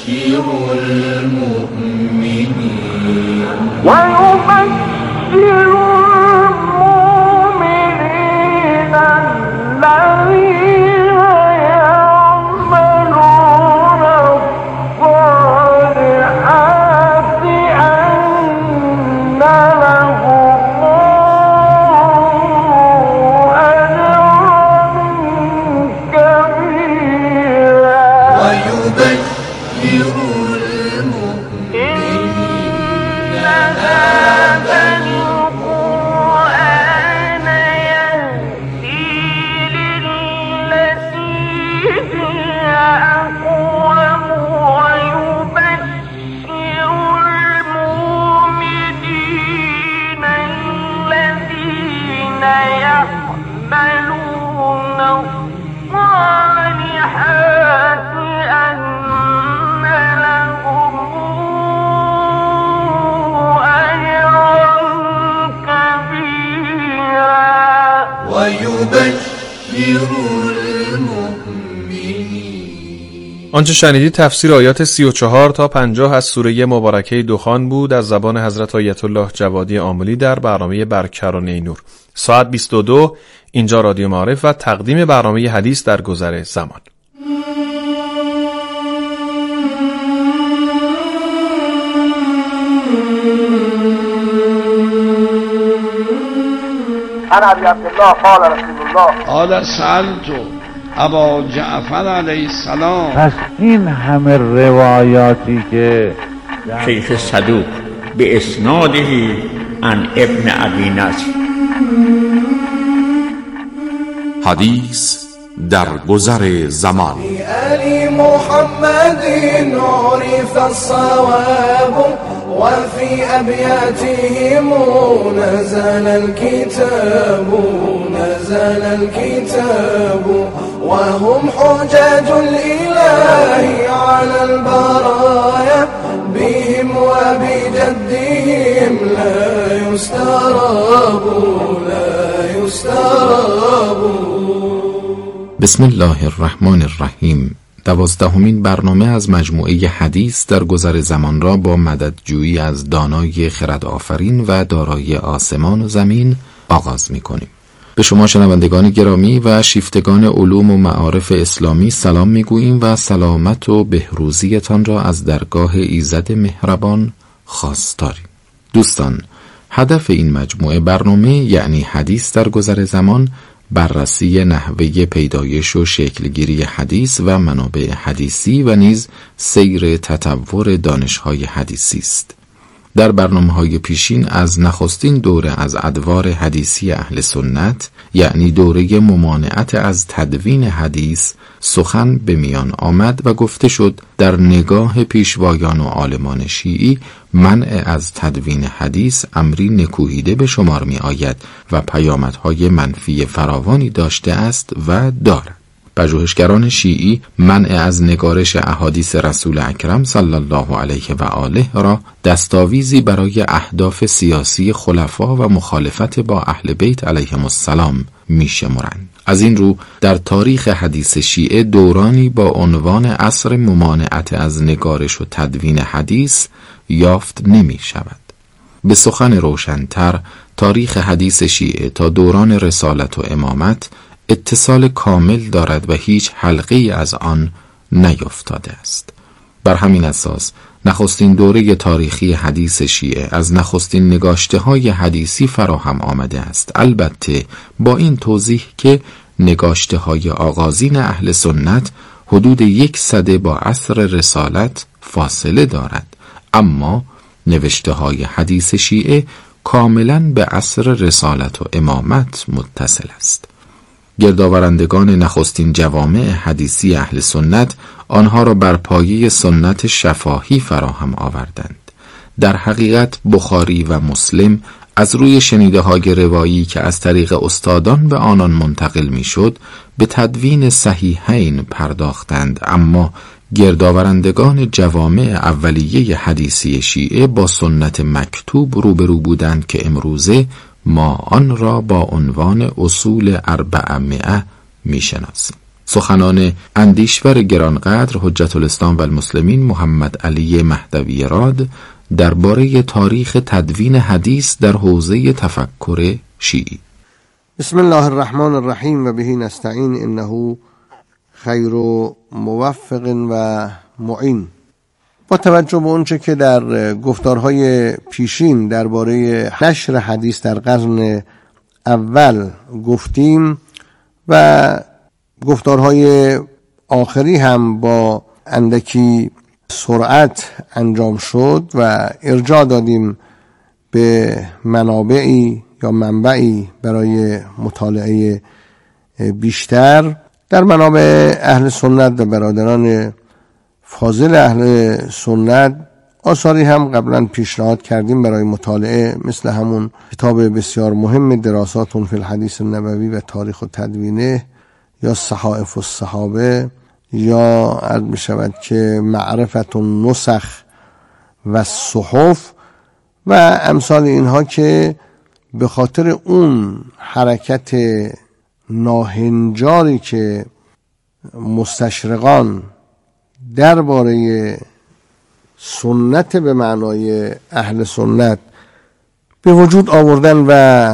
آنچه شنیدید تفسیر آیات 34 تا 50 از سوره مبارکه دخان بود از زبان حضرت آیت الله جوادی آملی در برنامه برکرانه نور. ساعت 22 اینجا رادیو معارف و تقدیم برنامه حدیث در گذر زمان. عن ابي عبد الله قال رسول الله قال سألت ابا جعفر علیه السلام. پس این همه روایاتی که شیخ صدوق به اسناده عن ابن ابی نصر. حدیث در گذر زمان. علی محمد عرف الصواب وفي أبياتهم نزل الكتاب وهم حجاج الإله على البرايا بهم وبجدهم لا يستراب. بسم الله الرحمن الرحیم. 12مین برنامه از مجموعه حدیث در گذر زمان را با مددجویی از دانای خرد آفرین و دارای آسمان و زمین آغاز می کنیم. به شما شنوندگان گرامی و شیفتگان علوم و معارف اسلامی سلام می گوییم و سلامت و بهروزیتان را از درگاه ایزد مهربان خواستاریم. دوستان، هدف این مجموعه برنامه یعنی حدیث در گذر زمان بررسی نحوه پیدایش و شکلگیری حدیث و منابع حدیثی و نیز سیر تطور دانش‌های حدیثی است. در برنامه‌های پیشین از نخستین دوره از ادوار حدیثی اهل سنت یعنی دوره ممانعت از تدوین حدیث سخن به میان آمد و گفته شد در نگاه پیشوایان و عالمان شیعی منع از تدوین حدیث امری نکوهیده به شمار می آید و پیامدهای منفی فراوانی داشته است و دارد. پژوهشگران شیعی منع از نگارش احادیث رسول اکرم صلی الله علیه و آله را دستاویزی برای اهداف سیاسی خلفا و مخالفت با اهل بیت علیهم السلام می شمرند. از این رو در تاریخ حدیث شیعه دورانی با عنوان عصر ممانعت از نگارش و تدوین حدیث یافت نمی شود. به سخن روشن‌تر تاریخ حدیث شیعه تا دوران رسالت و امامت اتصال کامل دارد و هیچ حلقه‌ای از آن نیفتاده است. بر همین اساس نخستین دوره تاریخی حدیث شیعه از نخستین نگاشته‌های حدیثی فراهم آمده است، البته با این توضیح که نگاشته‌های آغازین اهل سنت حدود 1 سده با عصر رسالت فاصله دارد، اما نوشته‌های حدیث شیعه کاملاً به عصر رسالت و امامت متصل است. گردآورندگان نخستین جوامع حدیثی اهل سنت آنها را بر پایه سنت شفاهی فراهم آوردند. در حقیقت بخاری و مسلم از روی شنیده‌های روایی که از طریق استادان به آنان منتقل می‌شد به تدوین صحیحین پرداختند، اما گردآورندگان جوامع اولیه حدیثی شیعه با سنت مکتوب روبرو بودند که امروزه ما آن را با عنوان اصول 400 میشناسیم. سخنان اندیشور گرانقدر حجت الاسلام و المسلمین محمد علی مهدوی راد درباره تاریخ تدوین حدیث در حوزه تفکر شیعی. بسم الله الرحمن الرحیم و بهی نستعین انه خیر و موفق و معین. با توجه به اونچه که در گفتارهای پیشین درباره نشر حدیث در قرن اول گفتیم و گفتارهای آخری هم با اندکی سرعت انجام شد و ارجاع دادیم به منابعی یا منبعی برای مطالعه بیشتر، در منابع اهل سنت و برادران فاضل اهل سنت آثاری هم قبلا پیشنهاد کردیم برای مطالعه، مثل همون کتاب بسیار مهم دراسات فی الحدیث النبوی و تاریخ و تدوینه، یا صحائف الصحابه، یا عرض می شود که معرفت النسخ و صحف و امثال اینها، که به خاطر اون حرکت ناهنجاری که مستشرقان درباره سنت به معنای اهل سنت به وجود آوردن و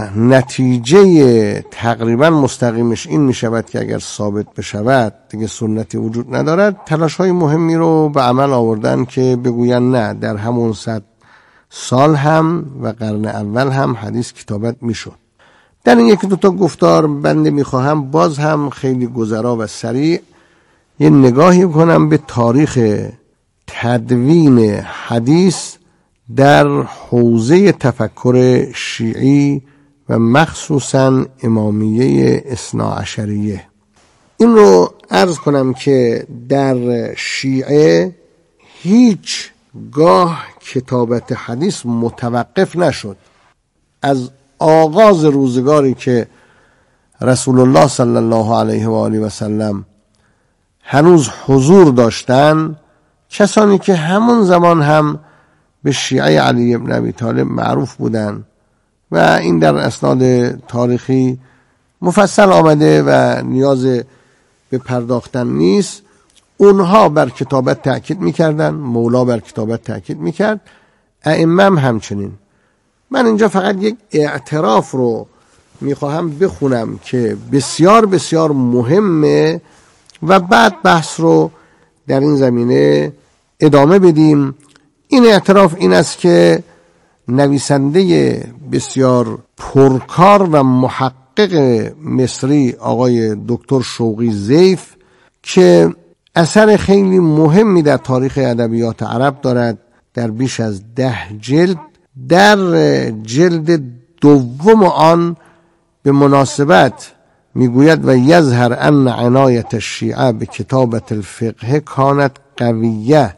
نتیجه تقریبا مستقیمش این می شود که اگر ثابت بشود دیگه سنتی وجود ندارد، تلاش های مهمی رو به عمل آوردن که بگوین نه، در همون 100 سال هم و قرن اول هم حدیث کتابت می شد. در این یکی دوتا گفتار بنده می خواهم باز هم خیلی گذرا و سریع یه نگاهی کنم به تاریخ تدوین حدیث در حوزه تفکر شیعی و مخصوصا امامیه اثناعشریه. این رو عرض کنم که در شیعه هیچ گاه کتابت حدیث متوقف نشد. از آغاز روزگاری که رسول الله صلی الله علیه و آله و سلم هنوز حضور داشتن، کسانی که همون زمان هم به شیعه علی ابن ابی طالب معروف بودن و این در اسناد تاریخی مفصل آمده و نیاز به پرداختن نیست، اونها بر کتابت تأکید میکردن، مولا بر کتابت تأکید میکرد، ائمه همچنین. من اینجا فقط یک اعتراف رو میخواهم بخونم که بسیار بسیار مهمه و بعد بحث رو در این زمینه ادامه بدیم. این اعتراف این است که نویسنده بسیار پرکار و محقق مصری آقای دکتر شوقی ظیف که اثر خیلی مهمی در تاریخ ادبیات عرب دارد، در بیش از 10 جلد، در جلد دوم آن به مناسبت میگوید و یظهر ان عنایت الشیعه به کتابت الفقه کانت قویه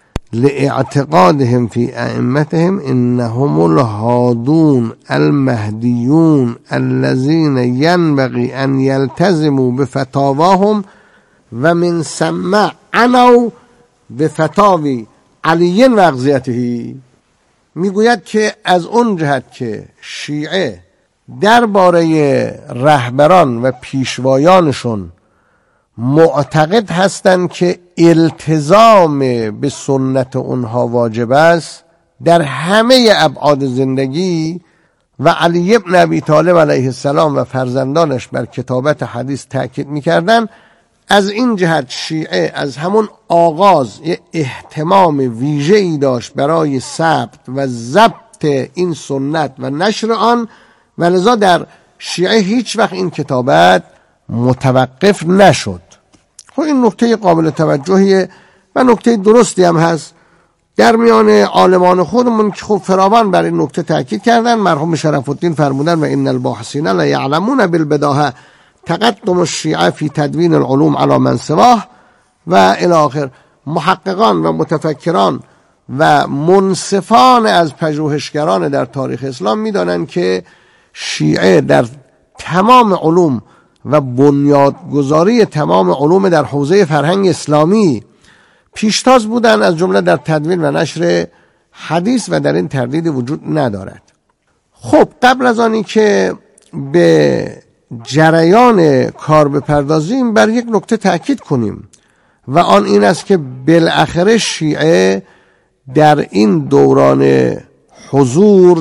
لاعتقادهم فی ائمتهم انهم الهادون المهدیون الذين ينبغي ان يلتزموا بفتاواهم و من ثم عنوا بفتاوی علی و اقضیته. میگوید که از اون جهت که شیعه درباره رهبران و پیشوایانشون معتقد هستند که التزام به سنت اونها واجب است در همه ابعاد زندگی، و علی ابن ابی طالب علیه السلام و فرزندانش بر کتابت حدیث تأکید میکردن، از این جهت شیعه از همون آغاز یه اهتمام ویژه‌ای داشت برای ثبت و ضبط این سنت و نشر آن، و لذا در شیعه هیچ وقت این کتابت متوقف نشد. خب این نکته قابل توجهیه و نکته درستی هم هست. در میان عالمان خودمون که خب فراوان بر این نکته تاکید کردن، مرحوم شرف الدین فرمودن و ان الباحثین لا یعلمون بالبداهه تقدم الشیعه فی تدوین العلوم علی من سواه و الی آخر. محققان و متفکران و منصفان از پژوهشگران در تاریخ اسلام میدانند که شیعه در تمام علوم و بنیادگذاری تمام علوم در حوزه فرهنگ اسلامی پیشتاز بودن، از جمله در تدوین و نشر حدیث، و در این تردیدی وجود ندارد. خب قبل از آنی که به جریان کار بپردازیم بر یک نکته تأکید کنیم و آن این است که بالاخره شیعه در این دوران حضور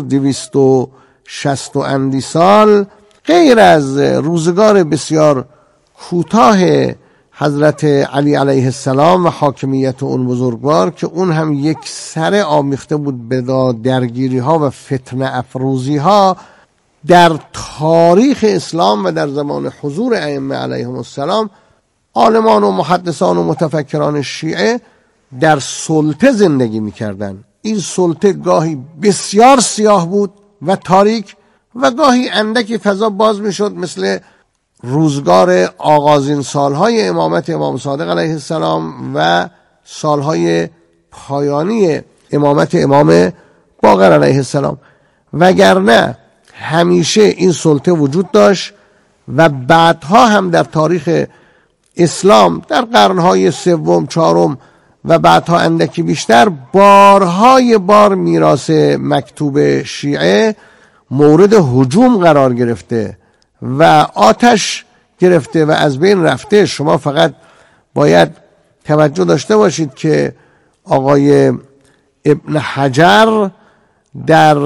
260 اندی سال غیر از روزگار بسیار کوتاه حضرت علی علیه السلام و حاکمیت اون بزرگوار که اون هم یک سر آمیخته بود به درگیری ها و فتنه افروزی ها، در تاریخ اسلام و در زمان حضور ائمه علیهم السلام عالمان و محدثان و متفکران شیعه در سلطه زندگی میکردن. این سلطه گاهی بسیار سیاه بود و تاریک و گاهی اندکی فضا باز میشد، مثل روزگار آغازین سالهای امامت امام صادق علیه السلام و سالهای پایانی امامت امام باقر علیه السلام. وگرنه همیشه این سلطه وجود داشت و بعدها هم در تاریخ اسلام در قرنهای سوم، چهارم و بعدها اندکی بیشتر بارهای بار میراث مکتوب شیعه مورد هجوم قرار گرفته و آتش گرفته و از بین رفته. شما فقط باید توجه داشته باشید که آقای ابن حجر در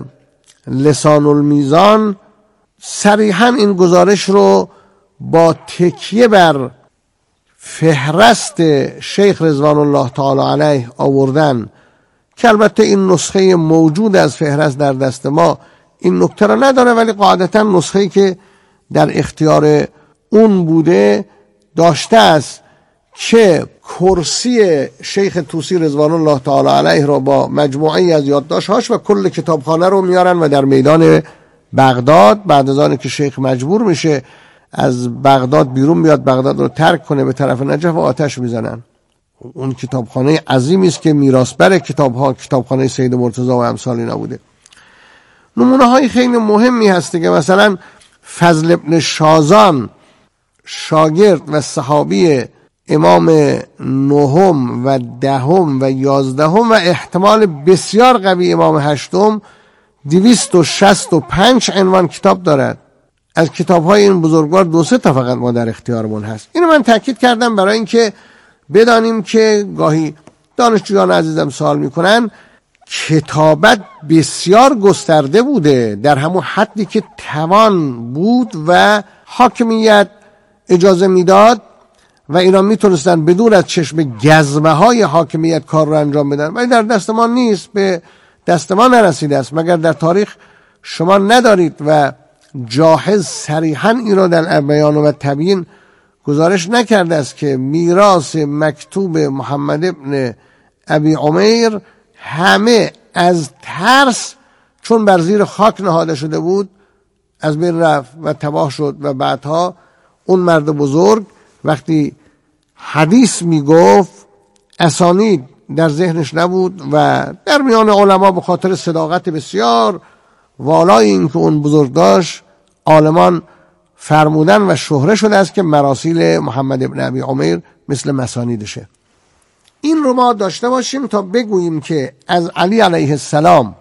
لسان المیزان صریحاً این گزارش رو با تکیه بر فهرست شیخ رضوان الله تعالی علیه آوردن که البته این نسخه موجود از فهرست در دست ما این نکته را نداره، ولی قاعدتا نسخه‌ای که در اختیار اون بوده داشته است که کرسی شیخ طوسی رضوان الله تعالی علیه را با مجموعه‌ای از یادداشت‌هاش و کل کتابخانه رو میارن و در میدان بغداد بعد از آن که شیخ مجبور میشه از بغداد بیرون بیاد، بغداد رو ترک کنه به طرف نجف و آتش میزنن. اون کتابخانه عظیمی است که میراثبر کتاب‌ها، کتابخانه سید مرتضی و امثال اینا بوده. نمونه های خیلی مهمی هسته که مثلا فضل ابن شازان شاگرد و صحابی امام نهم و دهم و یازدهم و احتمال بسیار قوی امام هشتم 265 عنوان کتاب دارد. از کتاب های این بزرگوار 2-3 تا فقط ما در اختیارمون هست. اینو من تاکید کردم برای اینکه بدانیم که گاهی دانشجویان عزیزم سوال میکنن کتابت بسیار گسترده بوده در همون حدی که توان بود و حاکمیت اجازه میداد و اینا میتونستن بدون از چشم گزمه های حاکمیت کار رو انجام بدن، ولی در دست ما نیست، به دست ما نرسیده است. مگر در تاریخ شما ندارید و جاحظ صریحاً این رو در بیان و تبیین گزارش نکرده است که میراث مکتوب محمد ابن ابی عمیر همه از ترس چون بر زیر خاک نهاده شده بود از بین رفت و تباه شد و بعدها اون مرد بزرگ وقتی حدیث میگفت اسانید در ذهنش نبود و در میان علما به خاطر صداقت بسیار والای این که اون بزرگ داشت عالمان فرمودن و شهره شده است که مراسیل محمد ابن ابی عمیر مثل مسانیدشه. این رو ما داشته باشیم تا بگوییم که از علی علیه السلام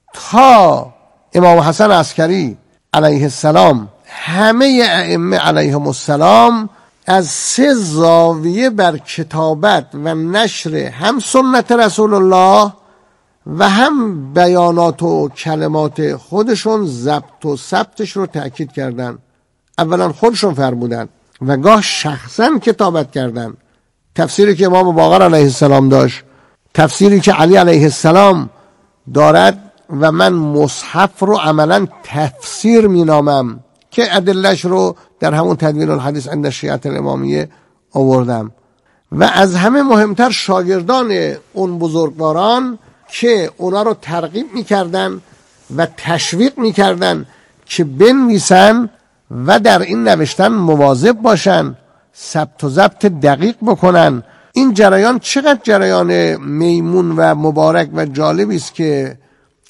تا امام حسن عسکری علیه السلام همه ائمه علیهم السلام از 3 زاویه بر کتابت و نشر هم سنت رسول الله و هم بیانات و کلمات خودشون ضبط و ثبتش رو تأکید کردن. اولا خودشون فرمودن و گاه شخصا کتابت کردن. تفسیری که امام باقر علیه السلام داشت، تفسیری که علی علیه السلام دارد و من مصحف رو عملا تفسیر می نامم که ادلش رو در همون تدوین الحدیث عند شیعه الامامیه آوردم. و از همه مهمتر شاگردان اون بزرگواران که اونا رو ترغیب می کردن و تشویق می کردن که بنویسن و در این نوشتن مواظب باشن، ثبت و ضبط دقیق بکنن. این جریان چقدر جریان میمون و مبارک و جالبی است که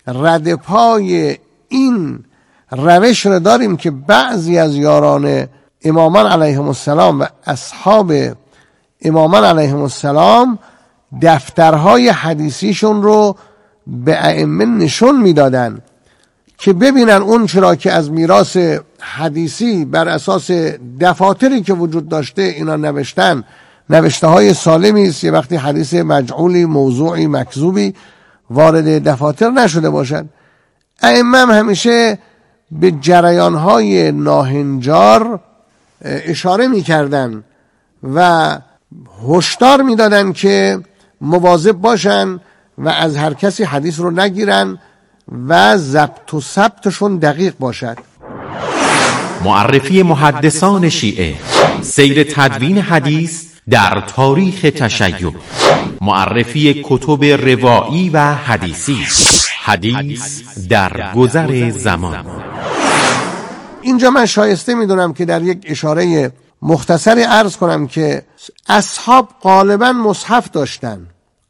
ردپای این روش رو داریم که بعضی از یاران امامان علیهم السلام و اصحاب امامان علیهم السلام دفترهای حدیثیشون رو به ائمه نشون میدادن که ببینن اون چرا که از میراث حدیثی بر اساس دفاتری که وجود داشته اینا نوشتن، نوشته های سالمی است، یه وقتی حدیث مجعولی، موضوعی، مکذوبی وارد دفاتر نشده باشد. ائمه همیشه به جریان های ناهنجار اشاره میکردن و هشدار میدادن که مواظب باشن و از هر کسی حدیث رو نگیرن و ضبط و ثبتشون دقیق باشد. معرفی محدثان شیعه، سیر تدوین حدیث در تاریخ تشیع، معرفی کتب روایی و حدیثی، حدیث در گذر زمان. اینجا من شایسته میدونم که در یک اشاره مختصری عرض کنم که اصحاب غالبا مصحف داشتن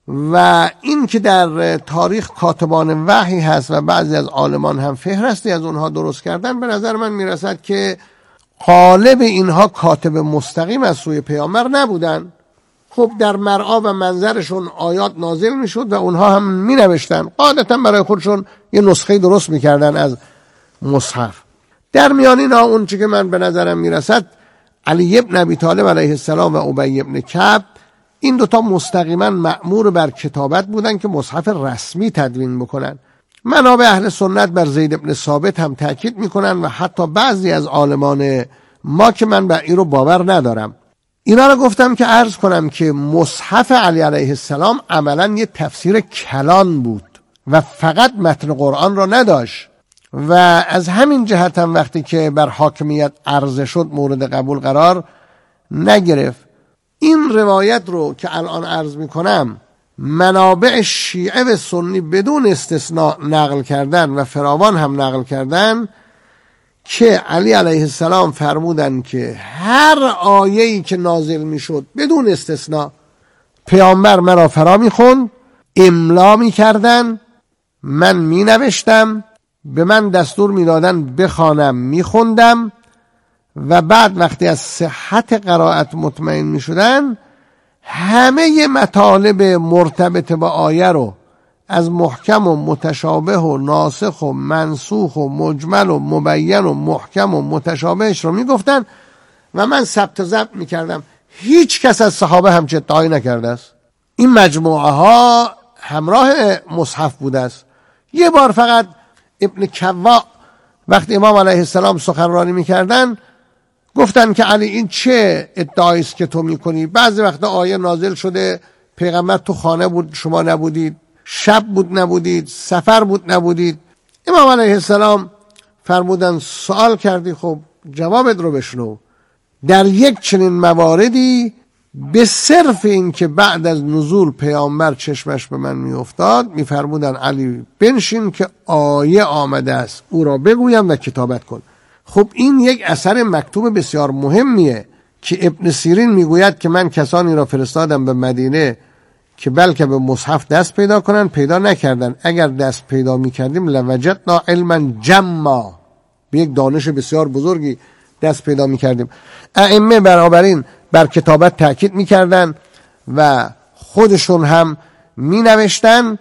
و این که در تاریخ کاتبان وحی هست و بعضی از عالمان هم فهرستی از اونها درست کردن، به نظر من میرسد که غالب اینها کاتب مستقیم از سوی پیامبر نبودن. خب در مرعا و منظرشون آیات نازل میشد و اونها هم مینوشتن، قاعدتا برای خودشون یه نسخه درست میکردن از مصحف. در میان اینا اون چی که من به نظرم میرسد، علی ابن ابی طالب علیه السلام و ابی ابن کعب، این دوتا مستقیما مأمور بر کتابت بودن که مصحف رسمی تدوین بکنن. منابع اهل سنت بر زید ابن ثابت هم تاکید میکنن و حتی بعضی از عالمان ما که من بر این رو باور ندارم. اینا رو گفتم که عرض کنم که مصحف علی علیه السلام عملا یه تفسیر کلان بود و فقط متن قرآن را نداشت و از همین جهت هم وقتی که بر حاکمیت عرضه شد مورد قبول قرار نگرفت. این روایت رو که الان عرض میکنم منابع شیعه و سنی بدون استثناء نقل کردن و فراوان هم نقل کردن که علی علیه السلام فرمودن که هر آیه‌ای که نازل میشد بدون استثناء پیامبر مرا فرا میخوند، املا میکردن، من مینوشتم، به من دستور میدادن بخوانم، میخوندم و بعد وقتی از صحت قرائت مطمئن میشدن همه مطالب مرتبط با آیه رو از محکم و متشابه و ناسخ و منسوخ و مجمل و مبین و محکم و متشابهش رو میگفتن و من ثبت و ضبط میکردم. هیچ کس از صحابه همچه ادعایی نکرده است. این مجموعه ها همراه مصحف بوده است. یه بار فقط ابن کوا وقتی امام علیه السلام سخنرانی میکردن گفتن که علی این چه ادعایی است که تو میکنی؟ بعضی وقتا آیه نازل شده پیغمبر تو خانه بود شما نبودید، شب بود نبودید، سفر بود نبودید. امام علیه السلام فرمودن سوال کردی، خب جوابت رو بشنو. در یک چنین مواردی به صرف این که بعد از نزول پیامبر چشمش به من میافتاد میفرمودن علی بنشین که آیه آمده است، او را بگویم و کتابت کن. خب این یک اثر مکتوب بسیار مهمیه که ابن سیرین میگوید که من کسانی را فرستادم به مدینه که بلکه به مصحف دست پیدا کنن، پیدا نکردن. اگر دست پیدا میکردیم لوجدنا علما جما، به یک دانش بسیار بزرگی دست پیدا میکردیم. ائمه بنابراین بر کتابت تاکید میکردن و خودشون هم مینوشتن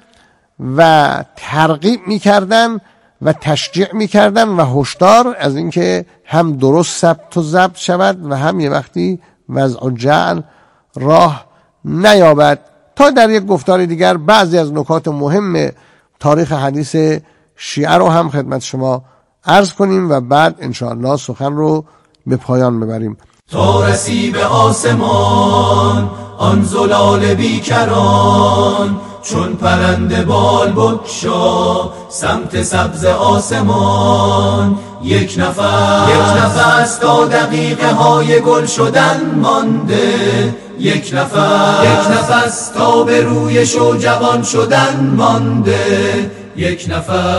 و ترغیب میکردن و تشجیع میکردن و هشدار از اینکه هم درست ثبت و ضبط شود و هم یه وقتی وضع و جعل راه نیابد. تا در یک گفتار دیگر بعضی از نکات مهم تاریخ حدیث شیعه رو هم خدمت شما عرض کنیم و بعد انشاءالله سخن رو به پایان ببریم. تا رسی به آسمان آن زلال بیکران، چون پرنده بال بکشا سمت سبز آسمان. یک نفس تا دقیقه های گل شدن مانده، یک نفس تا به روی شو جوان شدن مانده، یک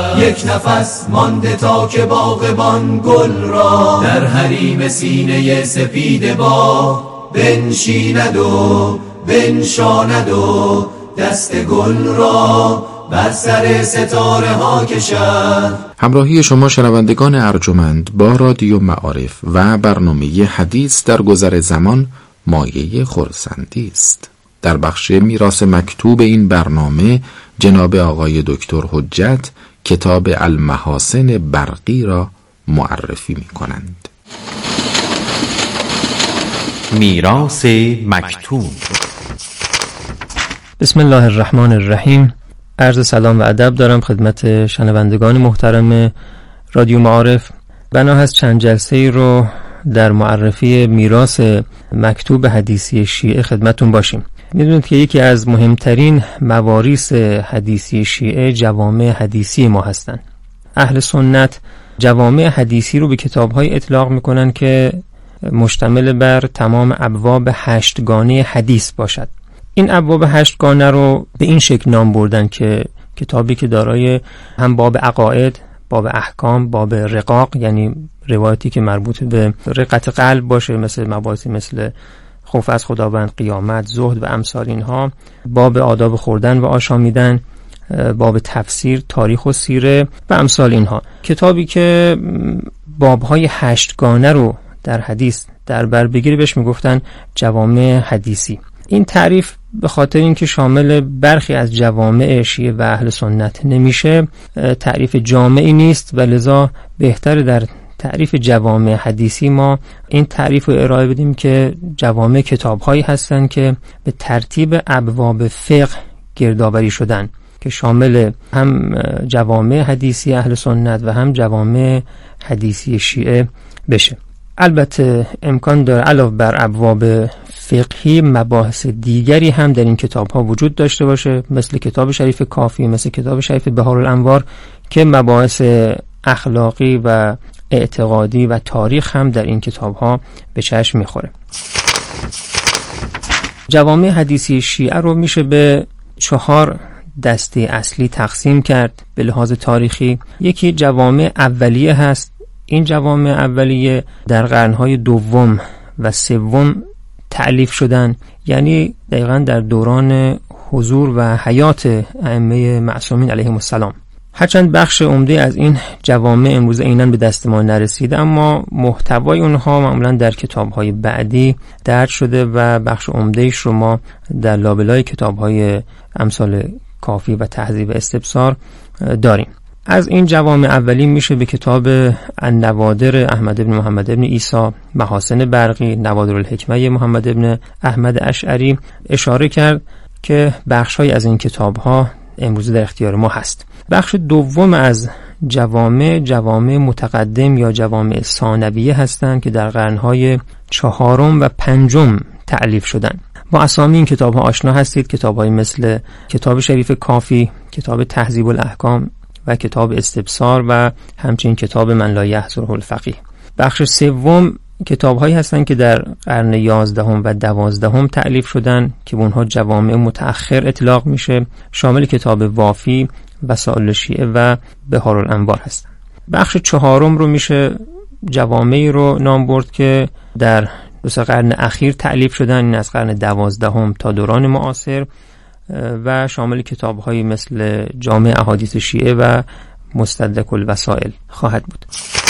نفس مانده تا که باغبان گل را در حریم سینه سپید با بنشیند و بنشاند و دست گل را بر سر ستاره ها کشد. همراهی شما شنوندگان ارجمند با رادیو معارف و برنامه حدیث در گذر زمان مایه خرسندی است. در بخش میراث مکتوب این برنامه جناب آقای دکتر حجت کتاب المحاسن برقی را معرفی می کنند. میراث مکتوب. بسم الله الرحمن الرحیم. عرض سلام و ادب دارم خدمت شنوندگان محترم رادیو معارف. بنا هست چند جلسه ای رو در معرفی میراث مکتوب حدیثی شیعه خدمتون باشیم. میدونید که یکی از مهمترین مواریث حدیثی شیعه جوامع حدیثی ما هستند. اهل سنت جوامع حدیثی رو به کتاب‌های اطلاق میکنن که مشتمل بر تمام ابواب 8 گانه حدیث باشد. این ابواب 8 گانه رو به این شکل نام بردن که کتابی که دارای هم باب عقاید، باب احکام، باب رقاق، یعنی روایتی که مربوط به رقت قلب باشه، مثل مباحثی مثل خوف از خداوند، قیامت، زهد و امثال اینها، باب آداب خوردن و آشامیدن، باب تفسیر، تاریخ و سیره و امثال اینها. کتابی که بابهای 8 گانه رو در حدیث در بر بگیری بهش میگفتن جوامع حدیثی. این تعریف به خاطر اینکه شامل برخی از جوامع شیعه و اهل سنت نمیشه تعریف جامعی نیست و لذا بهتر در تعریف جوامع حدیثی ما این تعریف رو ارائه بدیم که جوامع کتاب‌هایی هستند که به ترتیب ابواب فقه گردآوری شدن که شامل هم جوامع حدیثی اهل سنت و هم جوامع حدیثی شیعه بشه. البته امکان داره علاوه بر ابواب فقهی مباحث دیگری هم در این کتاب ها وجود داشته باشه، مثل کتاب شریف کافی، مثل کتاب شریف بهارالانوار که مباحث اخلاقی و اعتقادی و تاریخ هم در این کتاب ها به چشم میخوره. جوامع حدیثی شیعه رو میشه به 4 دسته اصلی تقسیم کرد به لحاظ تاریخی. یکی جوامع اولیه هست. این جوامع اولیه در قرنهای 2 و 3 تألیف شدن، یعنی دقیقاً در دوران حضور و حیات ائمه معصومین علیهم السلام. هرچند بخش عمده از این جوامع امروز عیناً به دست ما نرسیده، اما محتوای اونها معمولاً در کتاب‌های بعدی درج شده و بخش عمده‌اش رو ما در لابلای کتاب‌های امثال کافی و تهذیب استبصار داریم. از این جوامع اولی میشه به کتاب النوادر احمد بن محمد بن عیسی، محاسن برقی، نوادر الحکمه محمد بن احمد اشعری اشاره کرد که بخش‌های از این کتاب‌ها امروز در اختیار ما هست. بخش دوم از جوامع متقدم یا جوامع ثانویه هستند که در قرن‌های 4 و 5 تألیف شدند. با اسامی این کتاب‌ها آشنا هستید، کتاب‌های مثل کتاب شریف کافی، کتاب تهذیب الاحکام و کتاب استبصار و همچنین کتاب من لا یحضره الفقیه. بخش 3 کتاب‌هایی هستند که در قرن 11 و 12 تألیف شدند که به اونها جوامع متأخر اطلاق میشه، شامل کتاب وافی، وسائل شیعه و بهارالانوار هستند. بخش 4 رو میشه جوامعی رو نام برد که در 2 قرن اخیر تألیف شدن، این از قرن 12 تا دوران معاصر و شامل کتاب‌هایی مثل جامع احادیث شیعه و مستدرک الوسائل خواهد بود.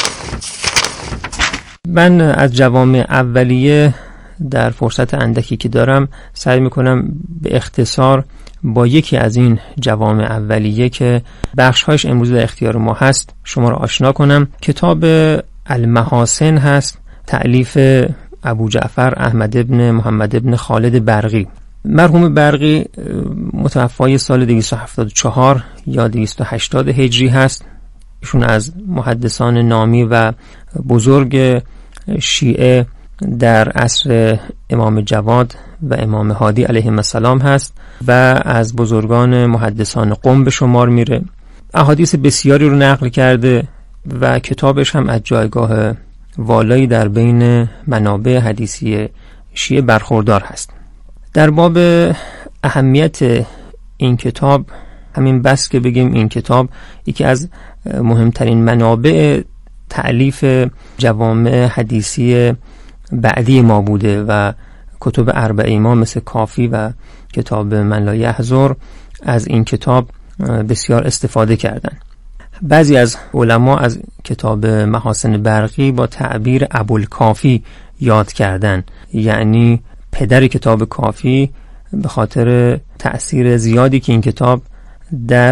من از جوامع اولیه در فرصت اندکی که دارم سعی میکنم به اختصار با یکی از این جوامع اولیه که بخش‌هایش امروز در اختیار ما هست شما را آشنا کنم. کتاب المحاسن هست، تألیف ابو جعفر احمد بن محمد بن خالد برقی. مرحوم برقی متوفای سال 274 یا 280 هجری هست. ایشون از محدثان نامی و بزرگ شیعه در عصر امام جواد و امام هادی علیهم السلام هست و از بزرگان محدثان قم به شمار میره. احادیث بسیاری رو نقل کرده و کتابش هم از جایگاه والایی در بین منابع حدیثی شیعه برخوردار هست. در باب اهمیت این کتاب همین بس که بگیم این کتاب یکی از مهمترین منابع تألیف جوامع حدیثی بعدی ما بوده و کتب اربعه ما مثل کافی و کتاب من لا یحضر از این کتاب بسیار استفاده کردن. بعضی از علما از کتاب محاسن برقی با تعبیر ابوالکافی یاد کردن، یعنی پدر کتاب کافی، به خاطر تأثیر زیادی که این کتاب در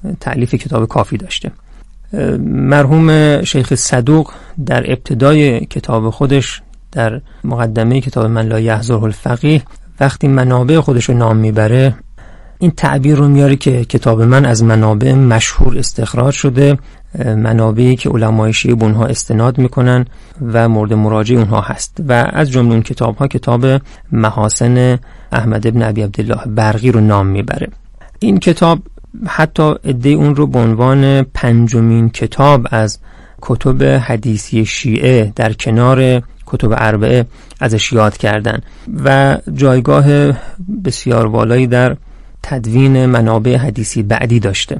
تألیف کتاب کافی داشته. مرحوم شیخ صدوق در ابتدای کتاب خودش در مقدمه کتاب من لا یحضره الفقیه وقتی منابع خودش رو نام میبره این تعبیر رو میاره که کتاب من از منابع مشهور استخراج شده، منابعی که علمای شیعه به اونها استناد میکنن و مورد مراجعه اونها هست و از جمله اون کتاب ها کتاب محاسن احمد ابن ابی عبدالله برقی رو نام میبره. این کتاب حتی ادعای اون رو به عنوان 5مین کتاب از کتب حدیثی شیعه در کنار کتب اربعه ازش یاد کردن و جایگاه بسیار والایی در تدوین منابع حدیثی بعدی داشته.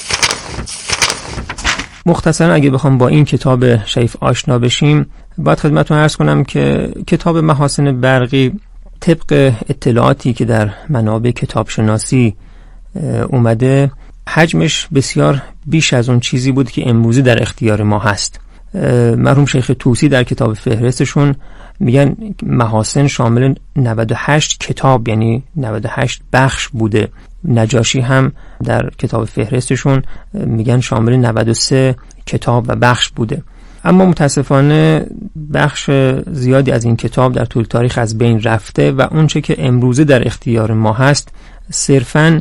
مختصرا اگه بخوام با این کتاب شریف آشنا بشیم باید خدمتتون عرض کنم که کتاب محاسن برقی طبق اطلاعاتی که در منابع کتاب شناسی اومده حجمش بسیار بیش از اون چیزی بود که امروزی در اختیار ما هست. مرحوم شیخ طوسی در کتاب فهرستشون میگن محاسن شامل 98 کتاب یعنی 98 بخش بوده. نجاشی هم در کتاب فهرستشون میگن شامل 93 کتاب و بخش بوده. اما متاسفانه بخش زیادی از این کتاب در طول تاریخ از بین رفته و اونچه که امروزه در اختیار ما هست صرفاً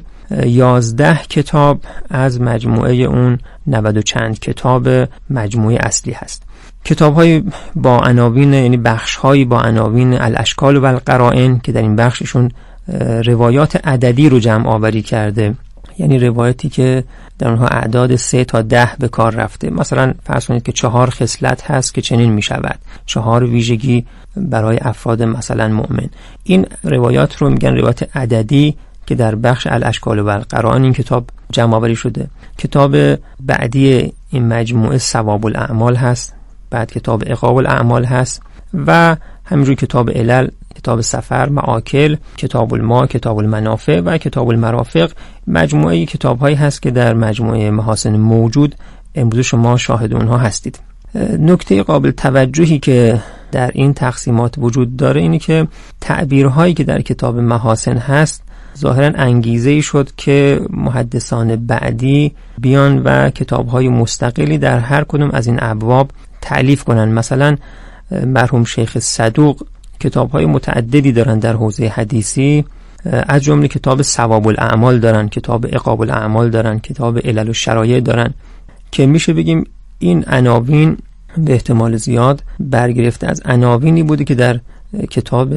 11 کتاب از مجموعه اون 90 و چند کتاب مجموعه اصلی هست. کتاب‌های با عناوین یعنی بخش‌هایی با عناوین الاشکال و القرائن که در این بخششون روایات عددی رو جمع آوری کرده، یعنی روایتی که در اونها اعداد 3 تا 10 به کار رفته. مثلا فرض کنید که 4 خصلت هست که چنین می شود، 4 ویژگی برای افراد مثلا مؤمن. این روایات رو میگن روایات عددی که در بخش الاشکال و القرائن این کتاب جمع آوری شده. کتاب بعدی این مجموعه ثواب الاعمال هست، بعد کتاب عقاب الاعمال هست و همینجور کتاب علل، کتاب سفر، معاکل، کتاب الماء، کتاب المنافع و کتاب المرافق. مجموعه کتاب هایی هست که در مجموعه محاسن موجود امروز شما شاهد اونها هستید. نکته قابل توجهی که در این تقسیمات وجود داره اینه که تعبیرهایی که در کتاب محاسن هست ظاهرا انگیزه‌ای شد که محدثان بعدی بیان و کتاب‌های مستقلی در هر کدوم از این ابواب تألیف کنن. مثلا مرحوم شیخ صدوق کتاب‌های متعددی دارن در حوزه حدیثی، از جمله کتاب ثواب الاعمال دارن، کتاب عقاب الاعمال دارن، کتاب علل الشرایع دارن که میشه بگیم این عناوین به احتمال زیاد برگرفته از عناوینی بوده که در کتاب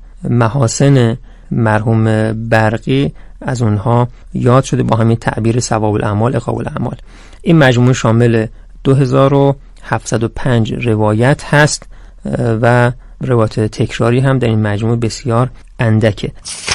محاسن مرحوم برقی از اونها یاد شده با همین تعبیر ثواب الاعمال، عقاب الاعمال. این مجموعه شامل 2705 روایت هست و روایت تکراری هم در این مجموعه بسیار اندکه.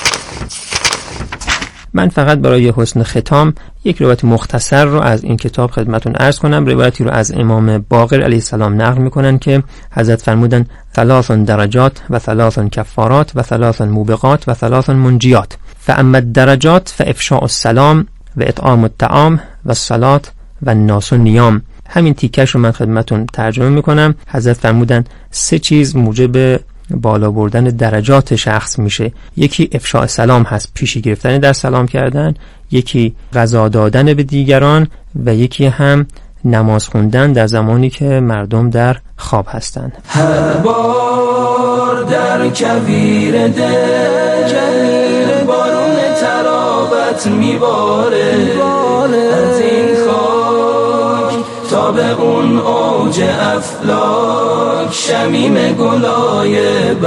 من فقط برای حسن ختام یک روایت مختصر رو از این کتاب خدمتون عرض کنم. روایتی رو از امام باقر علیه السلام نقل میکنن که حضرت فرمودن 3 درجات و 3 کفارات و 3 موبقات و 3 منجیات، فاما الدرجات فافشاء السلام و اطعام الطعام و الصلاة و الناس نیام. همین تیکش رو من خدمتون ترجمه میکنم. حضرت فرمودن 3 چیز موجب بالا بردن درجات شخص میشه. یکی افشاء سلام هست، پیشی گرفتن در سلام کردن، یکی غذا دادن به دیگران و یکی هم نماز خوندن در زمانی که مردم در خواب هستند. هر بار در کویر دل بارون تراوت میباره، از این خاک تا به اون اوج افلاک شمیم گلای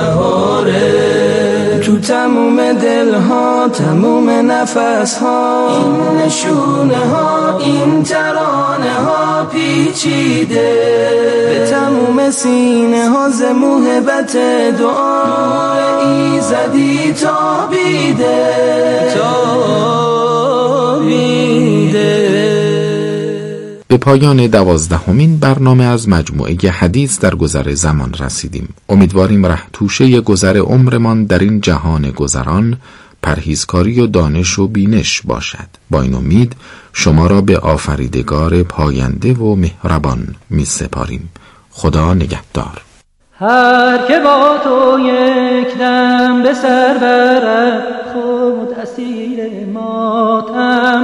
بهاره. تو تموم دلها، تموم نفسها، این نشونه ها، این ترانه ها پیچیده، به تموم سینه ها ز محبت دعا ایزدی تابیده. به پایان 12مین برنامه از مجموعه حدیث در گذر زمان رسیدیم. امیدواریم ره توشه گذر عمرمان در این جهان گذران پرهیزکاری و دانش و بینش باشد. با این امید شما را به آفریدگار پاینده و مهربان می سپاریم. خدا نگهدار. هر که با تو یک دم به سر برد خود اسیر ماتم